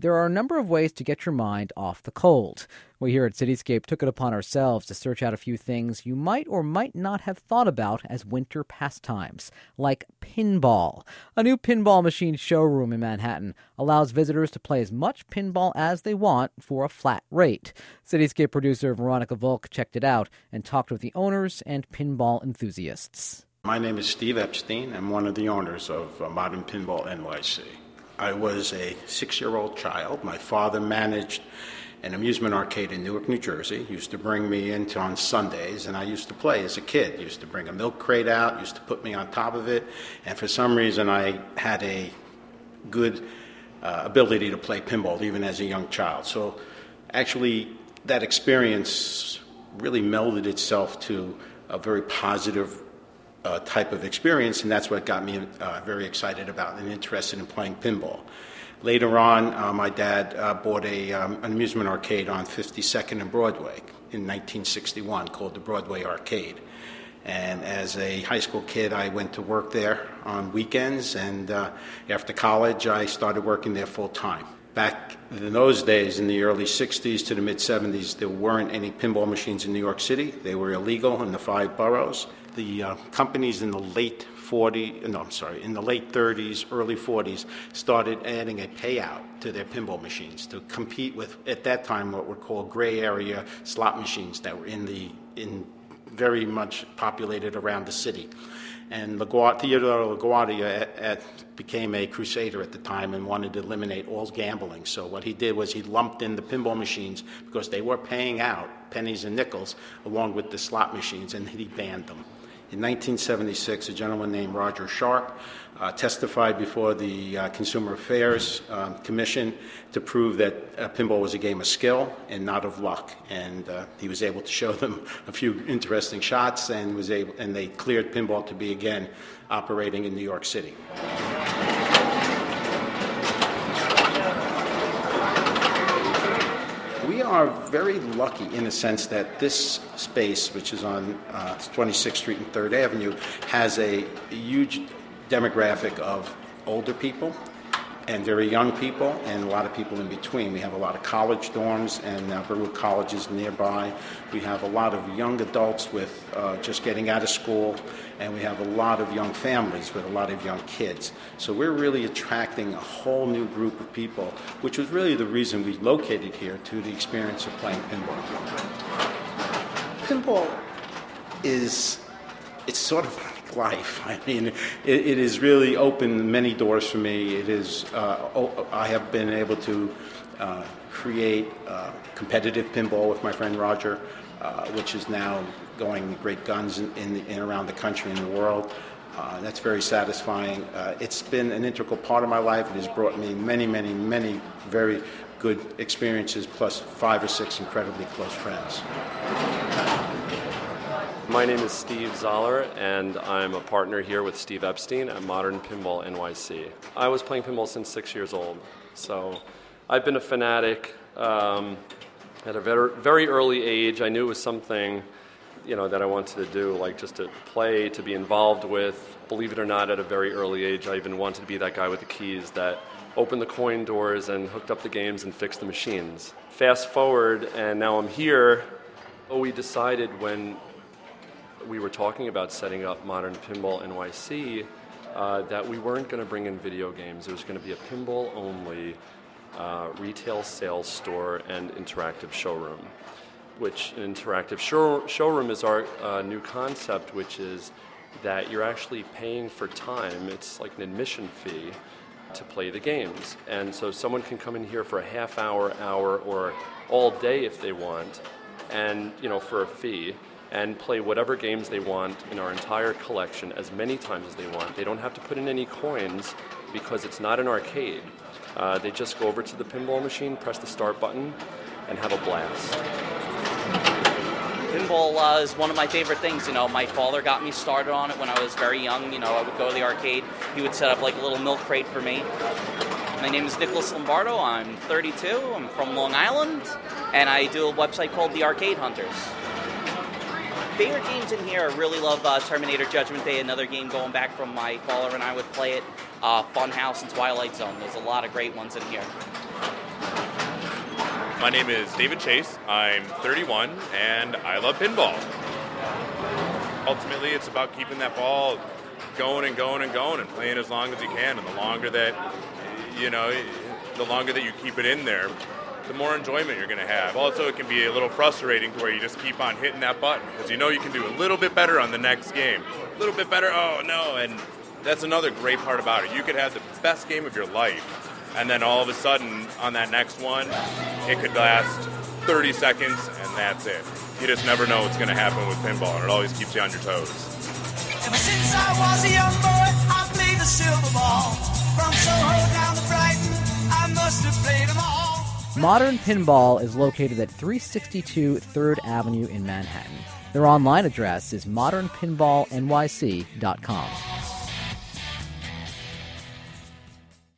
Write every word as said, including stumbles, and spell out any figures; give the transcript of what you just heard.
there are a number of ways to get your mind off the cold. We here at Cityscape took it upon ourselves to search out a few things you might or might not have thought about as winter pastimes, like pinball. A new pinball machine showroom in Manhattan allows visitors to play as much pinball as they want for a flat rate. Cityscape producer Veronica Volk checked it out and talked with the owners and pinball enthusiasts. My name is Steve Epstein. I'm one of the owners of uh, Modern Pinball N Y C. I was a six-year-old child. My father managed an amusement arcade in Newark, New Jersey. He used to bring me in on Sundays, and I used to play as a kid. He used to bring a milk crate out, used to put me on top of it, and for some reason I had a good uh, ability to play pinball even as a young child. So actually that experience really melded itself to a very positive uh, type of experience, and that's what got me uh, very excited about and interested in playing pinball. Later on, uh, my dad uh, bought a, um, an amusement arcade on fifty-second and Broadway in nineteen sixty-one called the Broadway Arcade. And as a high school kid, I went to work there on weekends, and uh, after college, I started working there full time. Back in those days, in the early sixties to the mid-seventies, there weren't any pinball machines in New York City. They were illegal in the five boroughs. The uh, companies in the late forties, no, I'm sorry, in the late thirties, early forties, started adding a payout to their pinball machines to compete with, at that time, what were called gray area slot machines that were in the in very much populated around the city. And LaGuardia, Theodore LaGuardia at, at, became a crusader at the time and wanted to eliminate all gambling. So what he did was he lumped in the pinball machines because they were paying out pennies and nickels along with the slot machines, and he banned them. In nineteen seventy-six, a gentleman named Roger Sharp uh, testified before the uh, Consumer Affairs uh, Commission to prove that uh, pinball was a game of skill and not of luck. And uh, he was able to show them a few interesting shots, and was able, and they cleared pinball to be again operating in New York City. We are very lucky in the sense that this space, which is on uh, twenty-sixth Street and third Avenue, has a huge demographic of older people and very young people and a lot of people in between. We have a lot of college dorms and uh, Baruch colleges nearby. We have a lot of young adults with uh, just getting out of school, and we have a lot of young families with a lot of young kids. So we're really attracting a whole new group of people, which was really the reason we located here, to the experience of playing pinball. Pinball is, it's sort of life. I mean, it, it has really opened many doors for me. It is, uh, oh, I have been able to uh, create uh, competitive pinball with my friend Roger, uh, which is now going great guns in, in, the, in around the country and the world. Uh, that's very satisfying. Uh, it's been an integral part of my life. It has brought me many, many, many very good experiences, plus five or six incredibly close friends. My name is Steve Zoller, and I'm a partner here with Steve Epstein at Modern Pinball N Y C. I was playing pinball since six years old, so I've been a fanatic um, at a very, very early age. I knew it was something, you know, that I wanted to do, like just to play, to be involved with. Believe it or not, at a very early age, I even wanted to be that guy with the keys that opened the coin doors and hooked up the games and fixed the machines. Fast forward, and now I'm here. Oh, we decided when we were talking about setting up Modern Pinball N Y C uh, that we weren't going to bring in video games. It was going to be a pinball-only uh, retail sales store and interactive showroom, which an interactive show, showroom is our uh, new concept, which is that you're actually paying for time. It's like an admission fee to play the games. And so someone can come in here for a half hour, hour, or all day if they want, and, you know, for a fee, and play whatever games they want in our entire collection as many times as they want. They don't have to put in any coins because it's not an arcade. Uh, they just go over to the pinball machine, press the start button, and have a blast. Pinball uh, is one of my favorite things. You know, my father got me started on it when I was very young. You know, I would go to the arcade. He would set up like a little milk crate for me. My name is Nicholas Lombardo. I'm thirty-two. I'm from Long Island, and I do a website called The Arcade Hunters. Favorite games in here, I really love uh, Terminator Judgment Day, another game going back from my father and I would play it. Uh, Funhouse and Twilight Zone. There's a lot of great ones in here. My name is David Chase. I'm thirty-one, and I love pinball. Ultimately, it's about keeping that ball going and going and going and playing as long as you can. And the longer that, you know, the longer that you keep it in there, the more enjoyment you're going to have. Also, it can be a little frustrating to where you just keep on hitting that button because you know you can do a little bit better on the next game. A little bit better, oh no, and that's another great part about it. You could have the best game of your life, and then all of a sudden, on that next one, it could last thirty seconds, and that's it. You just never know what's going to happen with pinball, and it always keeps you on your toes. Ever since I was a young boy, I played the silver ball. From Soho down to Brighton, I must have played them all. Modern Pinball is located at three sixty-two third Avenue in Manhattan. Their online address is modern pinball n y c dot com.